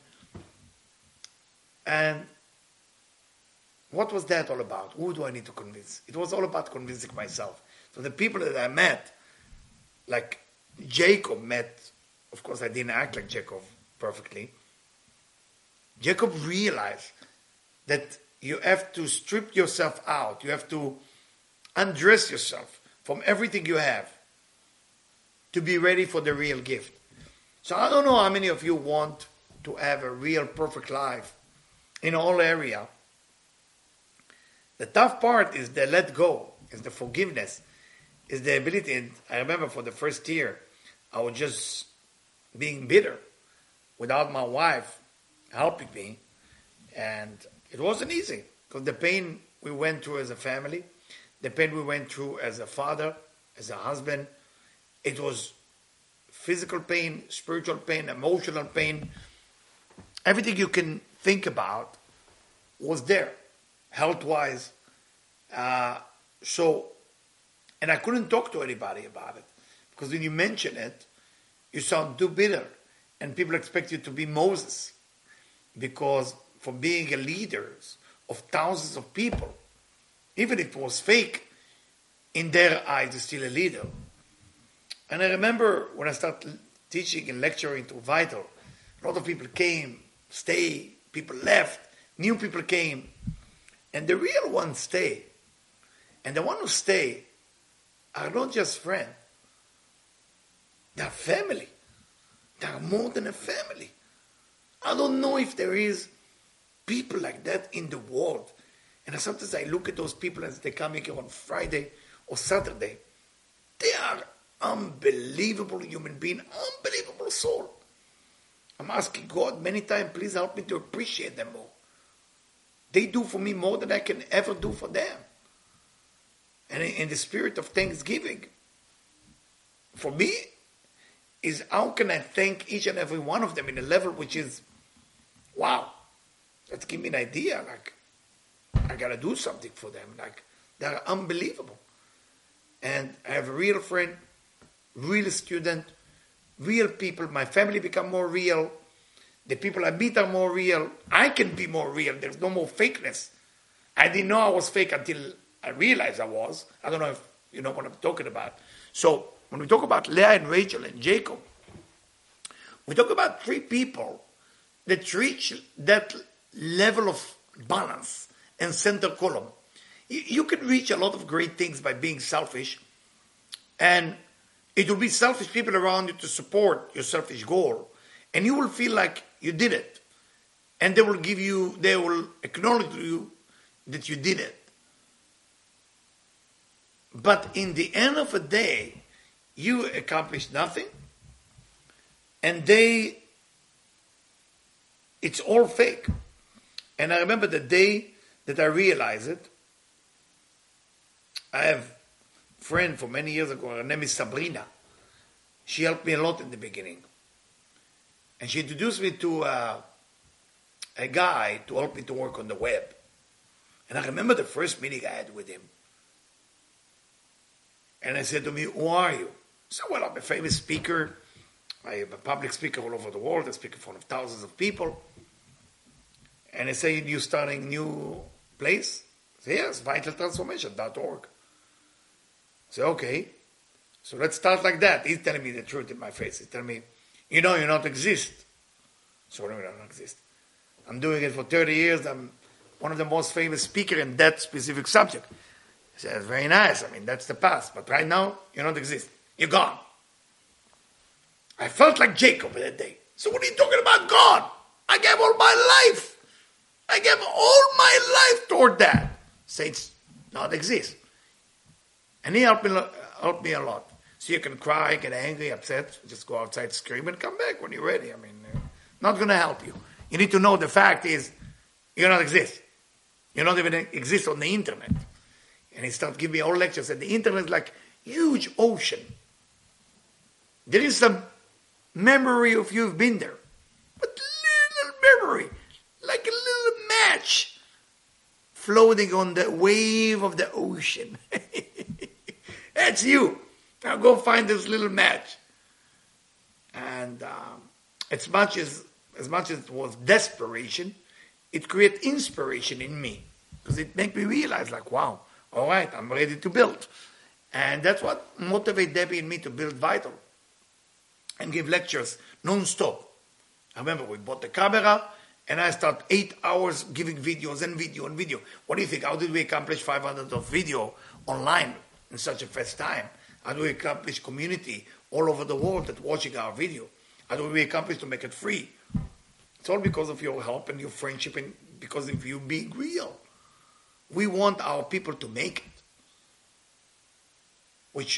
Speaker 1: And what was that all about? Who do I need to convince? It was all about convincing myself. So the people that I met, like Jacob met, of course I didn't act like Jacob perfectly. Jacob realized that you have to strip yourself out. You have to undress yourself from everything you have to be ready for the real gift. So I don't know how many of you want to have a real perfect life in all area. The tough part is the let go, is the forgiveness, is the ability. And I remember for the first year, I was just being bitter without my wife helping me. And it wasn't easy because the pain we went through as a family, the pain we went through as a father, as a husband, it was physical pain, spiritual pain, emotional pain. Everything you can think about was there, health-wise. And I couldn't talk to anybody about it because when you mention it, you sound too bitter and people expect you to be Moses because for being a leader of thousands of people, even if it was fake, in their eyes, you're still a leader. And I remember when I started teaching and lecturing through Vital, a lot of people came, stayed, people left, new people came, and the real ones stay. And the ones who stay are not just friends. They are family. They are more than a family. I don't know if there is people like that in the world. And sometimes I look at those people as they come here on Friday or Saturday. They are unbelievable human being, unbelievable soul. I'm asking God many times, please help me to appreciate them more. They do for me more than I can ever do for them. And in the spirit of thanksgiving, for me, is how can I thank each and every one of them in a level which is, wow, let's give me an idea, like, I gotta do something for them, like, they're unbelievable. And I have a real friend, real student, real people, my family become more real, the people I meet are more real, I can be more real, there's no more fakeness. I didn't know I was fake until I realized I was. I don't know if you know what I'm talking about. So, when we talk about Leah and Rachel and Jacob, we talk about three people that reach that level of balance and center column. You can reach a lot of great things by being selfish, and it will be selfish people around you to support your selfish goal, and you will feel like you did it, and they will acknowledge you that you did it. But in the end of the day, you accomplished nothing, and it's all fake. And I remember the day that I realized it. I have a friend from many years ago, her name is Sabrina. She helped me a lot in the beginning. And she introduced me to a guy to help me to work on the web. And I remember the first meeting I had with him. And I said to me, who are you? I said, well, I'm a famous speaker. I am a public speaker all over the world. I speak in front of thousands of people. And I say, you starting a new place? I say, yes, vitaltransformation.org. I say, okay. So let's start like that. He's telling me the truth in my face. He's telling me, you know, you don't exist. So what do you mean I don't exist? I'm doing it for 30 years. I'm one of the most famous speakers in that specific subject. He says, very nice. I mean, that's the past. But right now, you don't exist. You're gone. I felt like Jacob that day. So what are you talking about, God? I gave all my life. I gave all my life toward that. Saints not exist. And he helped me a lot. So you can cry, get angry, upset, just go outside, scream, and come back when you're ready. I mean, not going to help you. You need to know the fact is, you don't exist. You don't even exist on the internet. And he started giving me all lectures. And the internet is like huge ocean. There is some memory of you've been there. But little memory. Like a little match. Floating on the wave of the ocean. That's you. Now go find this little match. And as much as it was desperation, it created inspiration in me. Because it made me realize, like, wow, all right, I'm ready to build. And that's what motivated Debbie and me to build Vital. And give lectures non-stop. I remember we bought the camera, and I started 8 hours giving videos and video and video. What do you think? How did we accomplish 500 of video online in such a fast time? How do we accomplish community all over the world that watching our video? How do we accomplish to make it free? It's all because of your help and your friendship and because of you being real. We want our people to make it.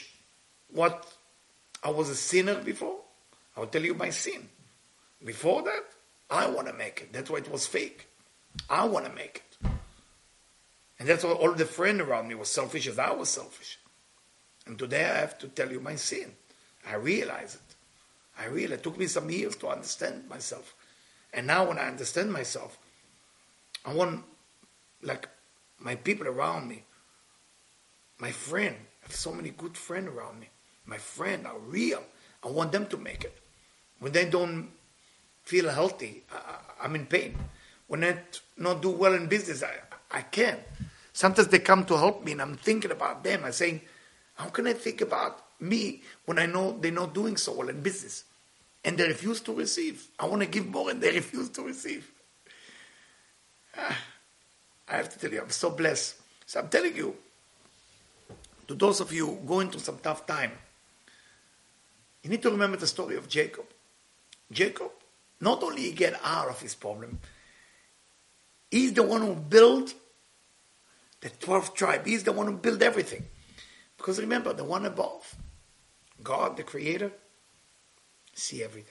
Speaker 1: I was a sinner before. I'll tell you my sin. Before that, I want to make it. That's why it was fake. I want to make it. And that's why all the friends around me were selfish as I was selfish. And today I have to tell you my sin. I realize it. It took me some years to understand myself. And now when I understand myself, I want, like, my people around me, my friend, I have so many good friends around me. My friends are real. I want them to make it. When they don't feel healthy, I'm in pain. When I not do well in business, I can't. Sometimes they come to help me and I'm thinking about them. I'm saying, how can I think about me when I know they're not doing so well in business? And they refuse to receive. I want to give more and they refuse to receive. I have to tell you, I'm so blessed. So I'm telling you, to those of you going through some tough time, you need to remember the story of Jacob. Jacob, not only he get out of his problem, he's the one who built the 12th tribe. He's the one who built everything. Because remember, the one above, God, the Creator, see everything.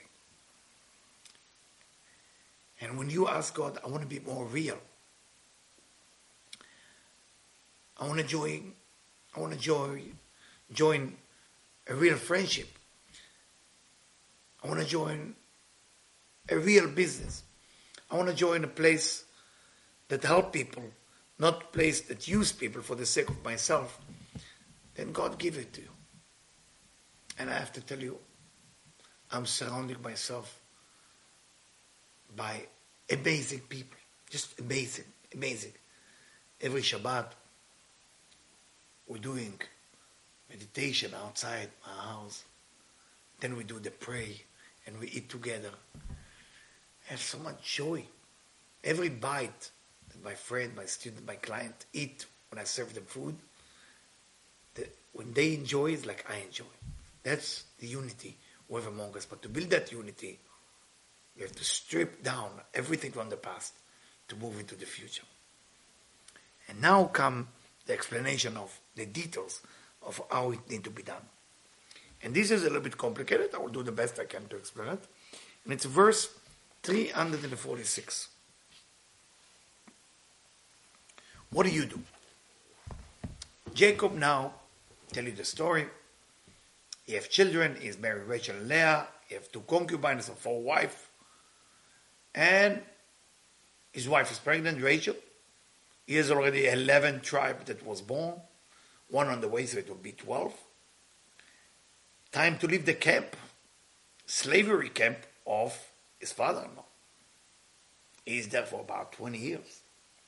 Speaker 1: And when you ask God, I want to be more real. I want to join a real friendship. I want to join a real business. I want to join a place that help people, not a place that use people for the sake of myself. Then God give it to you. And I have to tell you, I'm surrounding myself by amazing people. Just amazing. Every Shabbat, we're doing meditation outside my house. Then we do the pray and we eat together. I have so much joy. Every bite that my friend, my student, my client eat when I serve them food, when they enjoy, it's like I enjoy. That's the unity we have among us. But to build that unity, you have to strip down everything from the past to move into the future. And now come the explanation of the details of how it needs to be done. And this is a little bit complicated. I will do the best I can to explain it. And it's verse 346. What do you do? Jacob now, tell you the story. He have children. He's married Rachel and Leah. He have 2 concubines and 4 wives. And his wife is pregnant, Rachel. He has already 11 tribes that was born. 1 on the way, so it will be 12. Time to leave the camp, slavery camp of his father-in-law. He's there for about 20 years.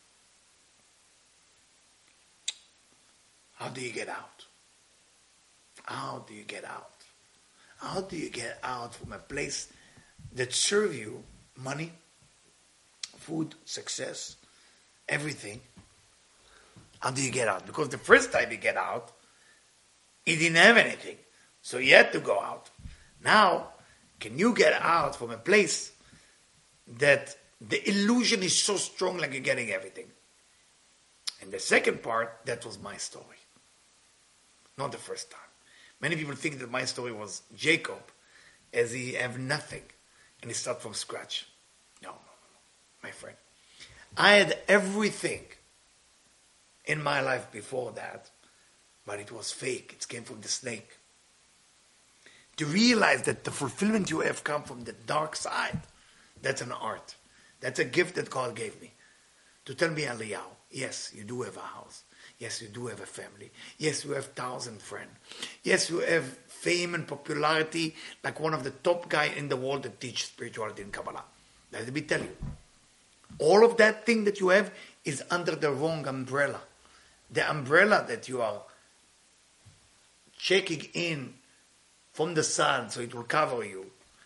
Speaker 1: How do you get out? How do you get out? How do you get out from a place that serves you money, food, success, everything, How do you get out? Because the first time he get out, he didn't have anything. So he had to go out. Now, can you get out from a place that the illusion is so strong like you're getting everything? And the second part, that was my story. Not the first time. Many people think that my story was Jacob, as he have nothing, and he start from scratch. No, my friend. I had everything in my life before that, but it was fake. It came from the snake. To realize that the fulfillment you have come from the dark side, that's an art. That's a gift that God gave me. To tell me, Eliyahu, yes, you do have a house. Yes, you do have a family. Yes, you have 1,000 friends. Yes, you have fame and popularity like one of the top guys in the world that teach spirituality in Kabbalah. Let me tell you. All of that thing that you have is under the wrong umbrella. The umbrella that you are checking in from the sun so it will cover you,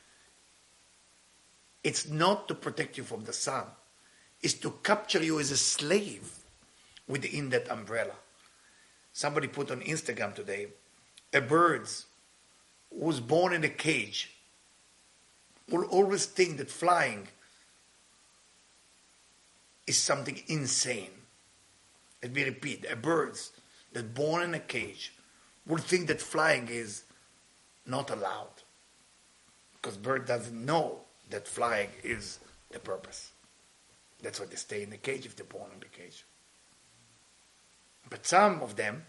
Speaker 1: it's not to protect you from the sun. It's to capture you as a slave within that umbrella. Somebody put on Instagram today, a bird who was born in a cage will always think that flying is something insane. Let me repeat, a bird that born in a cage will think that flying is not allowed. Because bird doesn't know that flying is the purpose. That's why they stay in the cage if they're born in the cage. But some of them,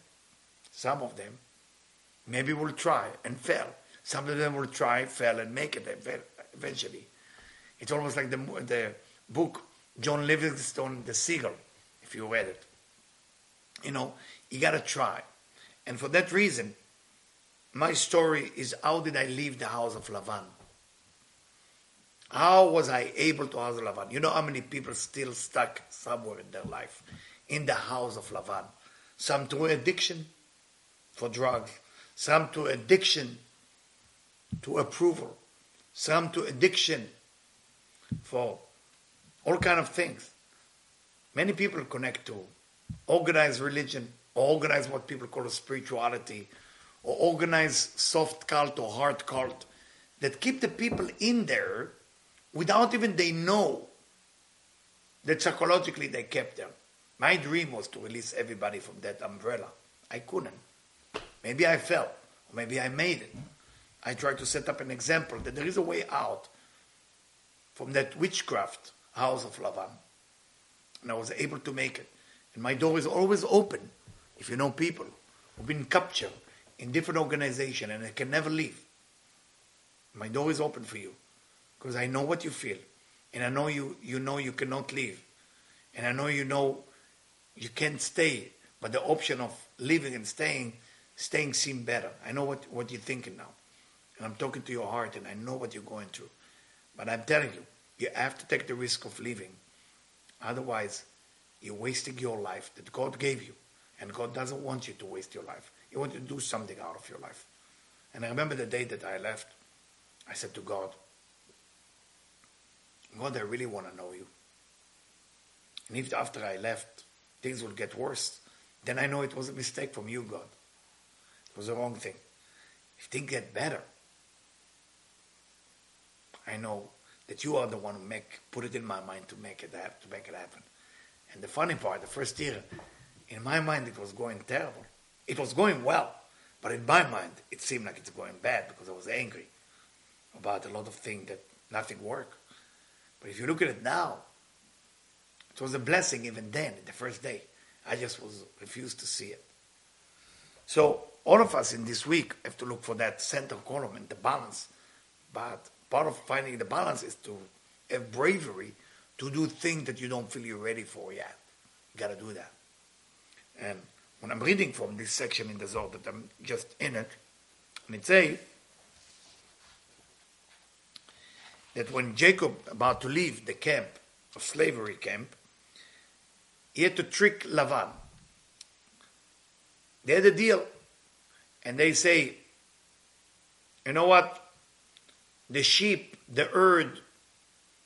Speaker 1: maybe will try and fail. Some of them will try, fail, and make it eventually. It's almost like the book John Livingstone, The Seagull, if you read it. You know, you got to try. And for that reason, my story is, how did I leave the house of Lavan? How was I able to house Lavan? You know how many people still stuck somewhere in their life in the house of Lavan? Some to addiction for drugs, some to addiction to approval, some to addiction for all kind of things. Many people connect to organized religion, or organize what people call a spirituality, or organize soft cult or hard cult that keep the people in there without even they know that psychologically they kept them. My dream was to release everybody from that umbrella. I couldn't. Maybe I fell, or maybe I made it. I tried to set up an example that there is a way out from that witchcraft house of Lavan. And I was able to make it. And my door is always open, if you know people who've been captured in different organizations and they can never leave. My door is open for you, because I know what you feel. And I know you know you cannot leave. And I know you can't stay. But the option of leaving and staying seems better. I know what you're thinking now. And I'm talking to your heart, and I know what you're going through. But I'm telling you, you have to take the risk of leaving. Otherwise, you're wasting your life that God gave you. And God doesn't want you to waste your life. He wants you to do something out of your life. And I remember the day that I left, I said to God, God, I really want to know you. And if after I left, things will get worse, then I know it was a mistake from you, God. It was the wrong thing. If things get better, I know that you are the one who put it in my mind to make it happen. And the funny part, the first year, in my mind it was going terrible. It was going well, but in my mind it seemed like it's going bad because I was angry about a lot of things that nothing worked. But if you look at it now, it was a blessing even then, the first day. I just refused to see it. So all of us in this week have to look for that center column and the balance. But part of finding the balance is to have bravery to do things that you don't feel you're ready for yet. You got to do that. And when I'm reading from this section in the Zohar that I'm just in it, and it says that when Jacob about to leave the camp of slavery camp, he had to trick Lavan. They had a deal, and they say, you know what? The sheep, the herd,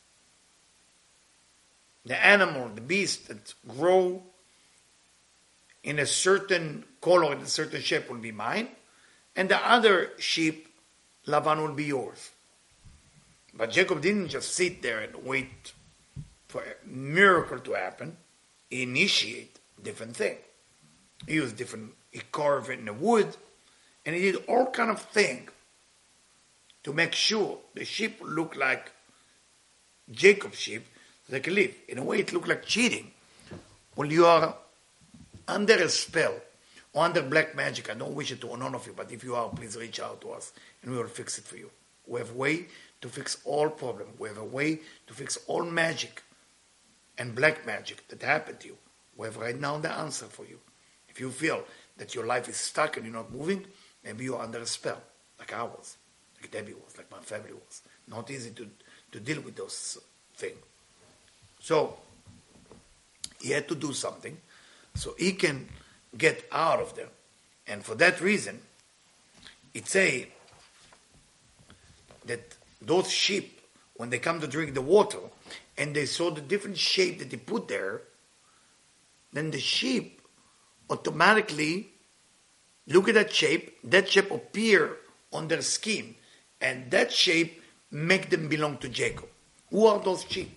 Speaker 1: the animal, the beast that grow in a certain color, in a certain shape will be mine, and the other sheep, Lavan, will be yours. But Jacob didn't just sit there and wait for a miracle to happen. He initiated different thing. He used different, he carved in the wood, and he did all kind of thing to make sure the sheep look like Jacob's sheep, so they can live. In a way, it looked like cheating. When you are under a spell or under black magic, I don't wish it to none of you, but if you are, please reach out to us and we will fix it for you. We have a way to fix all problems. We have a way to fix all magic and black magic that happened to you. We have right now the answer for you. If you feel that your life is stuck and you're not moving, maybe you're under a spell, like I was, like Debbie was, like my family was. Not easy to deal with those things. So, he had to do something so he can get out of them. And for that reason, it say that those sheep, when they come to drink the water, and they saw the different shape that they put there, then the sheep automatically look at that shape appear on their skin, and that shape make them belong to Jacob. Who are those sheep?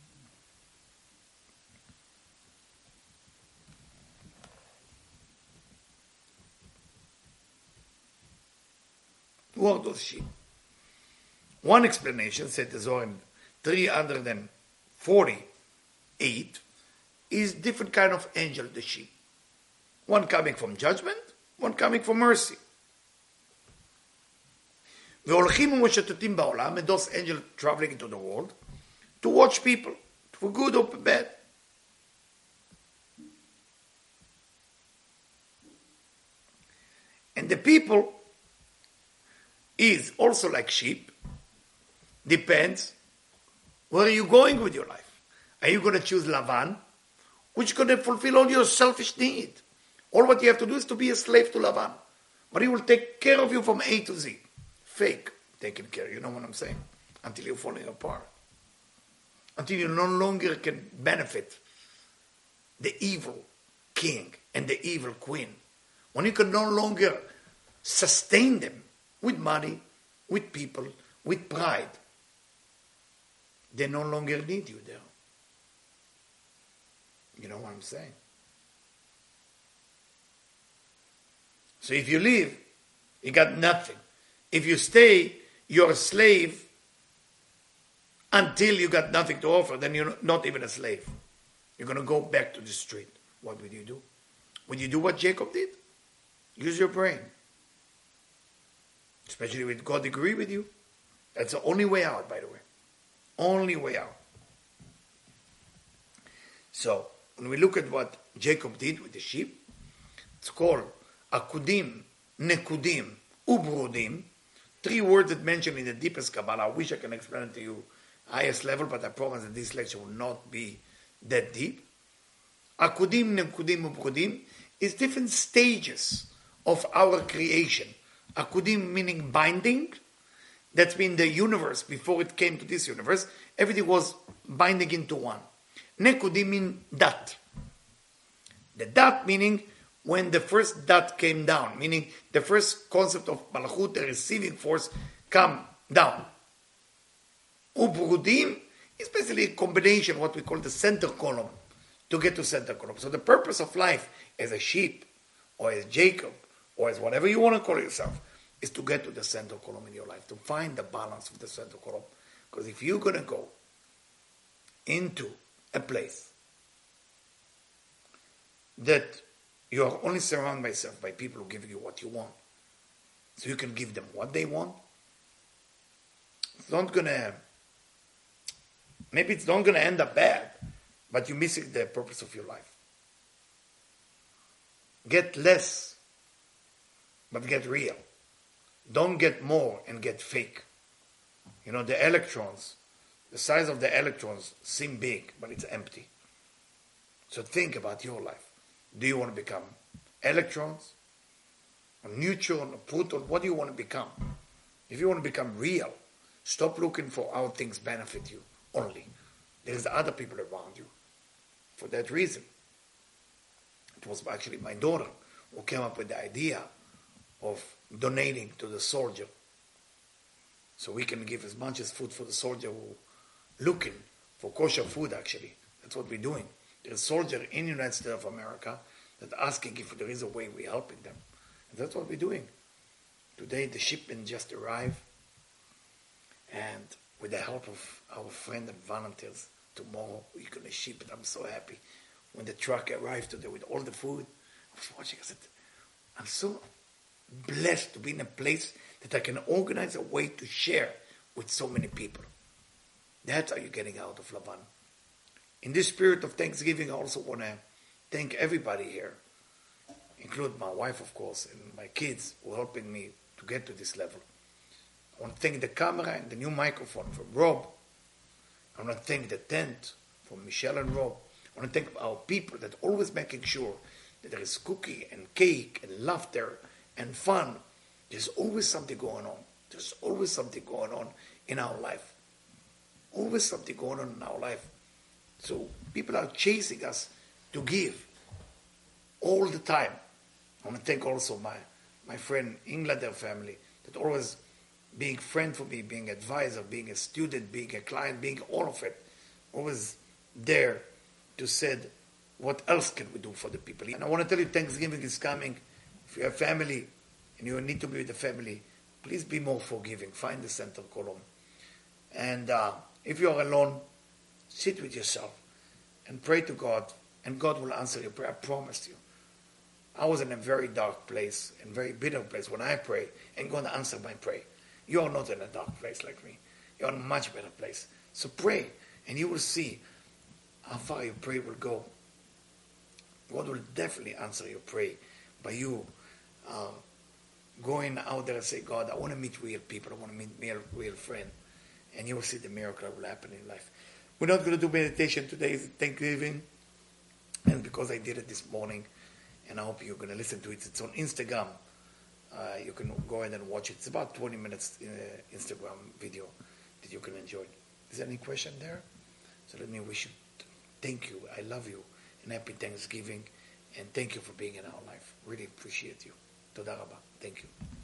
Speaker 1: Who are those sheep? One explanation, said the Zohar in 348, is different kind of angel, the sheep. One coming from judgment, one coming from mercy. והולכים ומשוטטים בעולם, and those angels traveling into the world, to watch people, for good or bad. And the people is also like sheep, depends where are you going with your life. Are you going to choose Lavan, which is going to fulfill all your selfish need? All what you have to do is to be a slave to Lavan. But he will take care of you from A to Z. Fake taking care, you know what I'm saying? Until you're falling apart. Until you no longer can benefit the evil king and the evil queen. When you can no longer sustain them with money, with people, with pride, they no longer need you there. You know what I'm saying? So if you leave, you got nothing. If you stay, you're a slave until you got nothing to offer, then you're not even a slave. You're going to go back to the street. What would you do? Would you do what Jacob did? Use your brain. Especially with God agree with you. That's the only way out, by the way. Only way out. So, when we look at what Jacob did with the sheep, it's called Akudim, Nekudim, Ubrudim. 3 words that mentioned in the deepest Kabbalah. I wish I can explain it to you highest level, but I promise that this lecture will not be that deep. Akudim, Nekudim, Ubrudim is different stages of our creation. Akudim meaning binding. That's been the universe. Before it came to this universe, everything was binding into one. Nekudim mean dat. The dat meaning when the first dat came down, meaning the first concept of Malchut, the receiving force, come down. Ubrudim is basically a combination, what we call the center column, to get to center column. So the purpose of life as a sheep, or as Jacob, or as whatever you want to call yourself, is to get to the center column in your life, to find the balance of the center column. Because if you're going to go into a place that you are only surrounded by yourself by people who give you what you want, so you can give them what they want, it's not going to, maybe it's not going to end up bad, but you're missing the purpose of your life. Get less, but get real. Don't get more and get fake. You know, the electrons, the size of the electrons seem big, but it's empty. So think about your life. Do you want to become electrons, a neutron, a proton? What do you want to become? If you want to become real, stop looking for how things benefit you only. There's other people around you. For that reason, it was actually my daughter who came up with the idea of donating to the soldier. So we can give as much as food for the soldier who looking for kosher food, actually. That's what we're doing. There's a soldier in the United States of America that asking if there is a way we're helping them. And that's what we're doing. Today the shipment just arrived, and with the help of our friend and volunteers, tomorrow we're going to ship it. I'm so happy. When the truck arrived today with all the food, I was watching, I said, I'm so blessed to be in a place that I can organize a way to share with so many people. That's how you're getting out of Lavan. In this spirit of Thanksgiving, I also want to thank everybody here, include my wife, of course, and my kids who are helping me to get to this level. I want to thank the camera and the new microphone from Rob. I want to thank the tent from Michelle and Rob. I want to thank our people that are always making sure that there is cookie and cake and laughter and fun. There's always something going on. There's always something going on in our life. Always something going on in our life. So people are chasing us to give all the time. I want to thank also my friend Englander family that always being friend for me, being advisor, being a student, being a client, being all of it. Always there to say, what else can we do for the people? And I want to tell you, Thanksgiving is coming. If you have family and you need to be with the family, please be more forgiving. Find the center column. And if you are alone, sit with yourself and pray to God, and God will answer your prayer. I promise you. I was in a very dark place and very bitter place when I pray, and God answered my prayer. You are not in a dark place like me. You are in a much better place. So pray, and you will see how far your prayer will go. God will definitely answer your prayer by you going out there and say, God, I want to meet real people. I want to meet real friends. And you will see the miracle that will happen in life. We're not going to do meditation today. It's Thanksgiving. And because I did it this morning, and I hope you're going to listen to it. It's on Instagram. You can go ahead and watch it. It's about 20 minutes in an Instagram video that you can enjoy. Is there any question there? So let me wish you, thank you. I love you. And happy Thanksgiving. And thank you for being in our life. Really appreciate you. Toda Rabba. Thank you.